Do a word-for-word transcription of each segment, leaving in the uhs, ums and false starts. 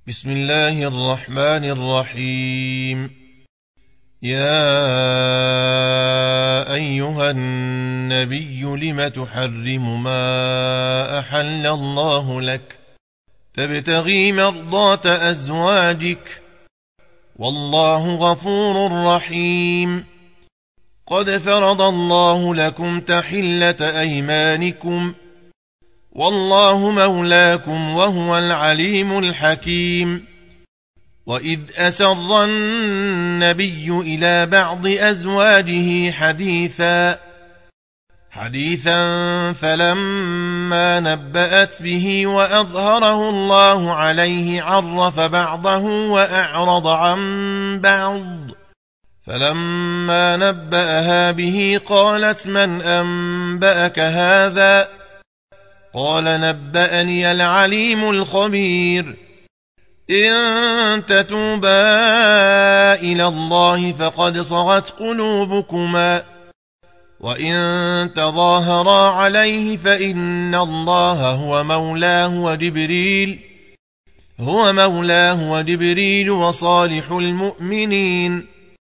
بسم الله الرحمن الرحيم. يا أيها النبي لم تحرم ما أحل الله لك تبتغي مرضات أزواجك والله غفور رحيم. قد فرض الله لكم تحلة أيمانكم والله مولاكم وهو العليم الحكيم. وإذ أسر النبي إلى بعض أزواجه حديثا حديثا فلما نبأت به وأظهره الله عليه عرف بعضه وأعرض عن بعض، فلما نبأها به قالت من أنبأك هذا؟ قال نبأني العليم الخبير. إن تتوبا إلى الله فقد صغت قلوبكما وإن تظاهرا عليه فإن الله هو مولاه وجبريل هو مولاه وجبريل وصالح المؤمنين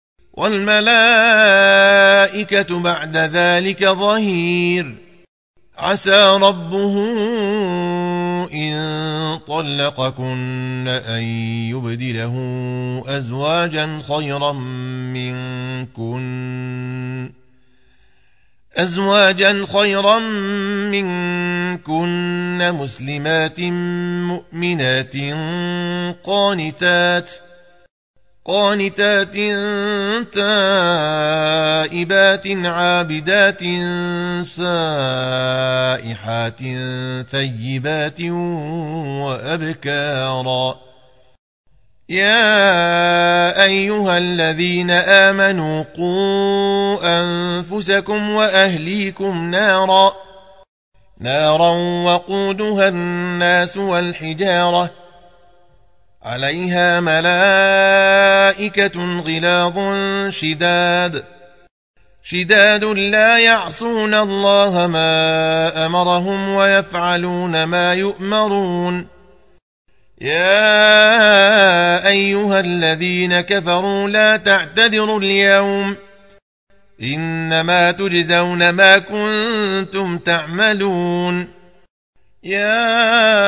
والملائكة بعد ذلك ظهير. عسى ربه إن طلقكن أن يبدله أزواجا خيرا منكن أزواجا خيرا منكن مسلمات مؤمنات قانتات قانتات تائبات عابدات سائحات ثيبات وأبكارا. يا أيها الذين آمنوا قوا أنفسكم وأهليكم نارا نارا وقودها الناس والحجارة عليها ملائكة غلاظ شداد شداد لا يعصون الله ما أمرهم ويفعلون ما يؤمرون. يا أيها الذين كفروا لا تعتذروا اليوم إنما تجزون ما كنتم تعملون. يا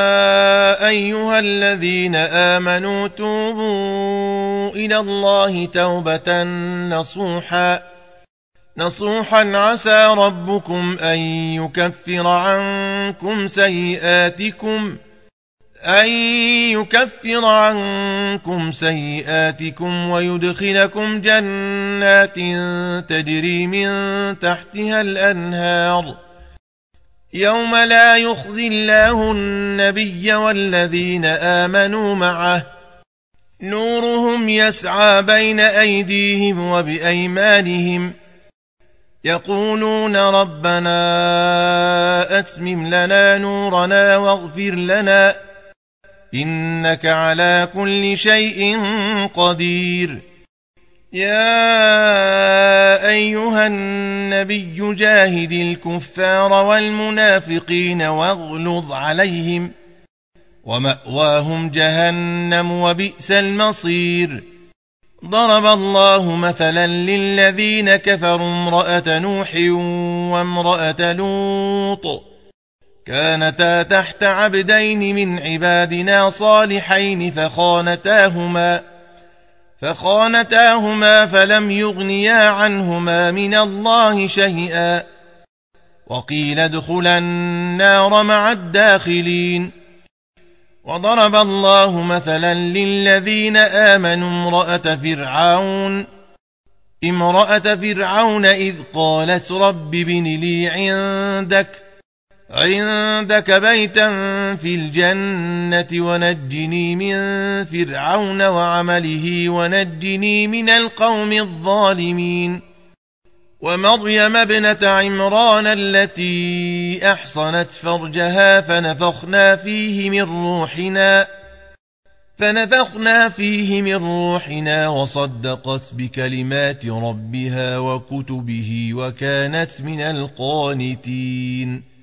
أيها الذين آمنوا توبوا إلى الله توبة نصوحا نصوحا عسى ربكم أن يكفر عنكم سيئاتكم أن يكفر عنكم سيئاتكم ويدخلكم جنات تجري من تحتها الأنهار يوم لا يخزي الله النبي والذين آمنوا معه نورهم يسعى بين أيديهم وبأيمانهم يقولون ربنا أتمم لنا نورنا واغفر لنا إنك على كل شيء قدير. يا أيها النبي جاهد الكفار والمنافقين واغلظ عليهم ومأواهم جهنم وبئس المصير. ضرب الله مثلا للذين كفروا امرأة نوح وامرأة لوط كانتا تحت عبدين من عبادنا صالحين فخانتاهما فخانتاهما فلم يغنيا عنهما من الله شيئا وقيل ادخلا النار مع الداخلين. وضرب الله مثلا للذين آمنوا امرأة فرعون امرأة فرعون إذ قالت رب ابن لي عندك عندك بيتا في الجنة ونجني من فرعون وعمله ونجني من القوم الظالمين. ومريم ابنة عمران التي أحصنت فرجها فنفخنا فيه من روحنا فنفخنا فيه من روحنا وصدقت بكلمات ربها وكتبه وكانت من القانتين.